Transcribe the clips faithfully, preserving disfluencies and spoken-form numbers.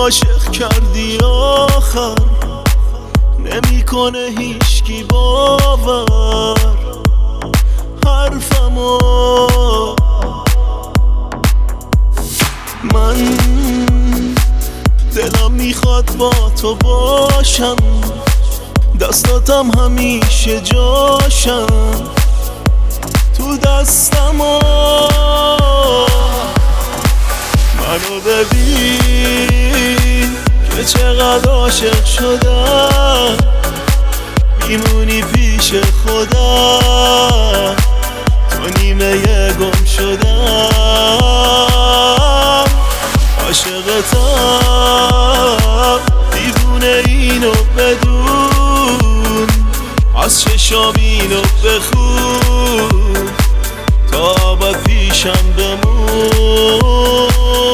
عاشق کردی آخر نمیکنه هیچکی باور حرفمو. من دلم میخواد با تو باشم، دستاتم همیشه جاشم تو دستمو. منو ببین که چقدر عاشق شدم، میمونی پیش خدا تو نیمه گم شدم. عاشقتم دیوونه اینو بدون، از چشام اینو بخون تا ابد پیشم بمون.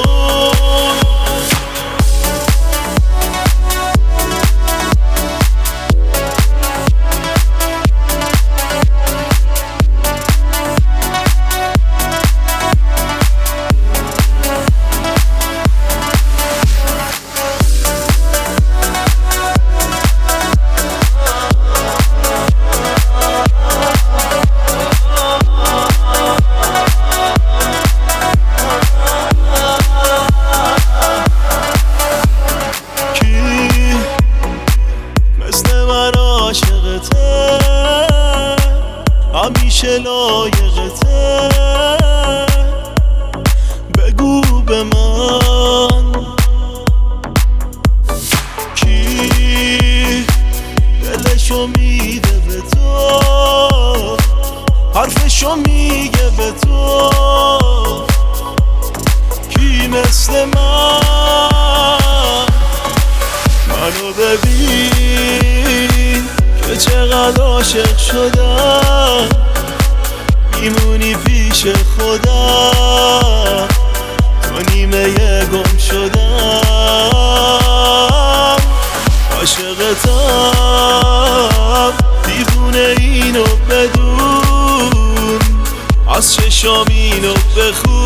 همیشه لایقته، بگو به من کی دلشو میده به تو، حرفشو میگه به تو، کی مثل من. منو ببین که چقدر عاشق شدم، میمونی پیش خدا تو نیمه گم شدم. عاشقتم دیوونه اینو بدون، از چشام اینو بخون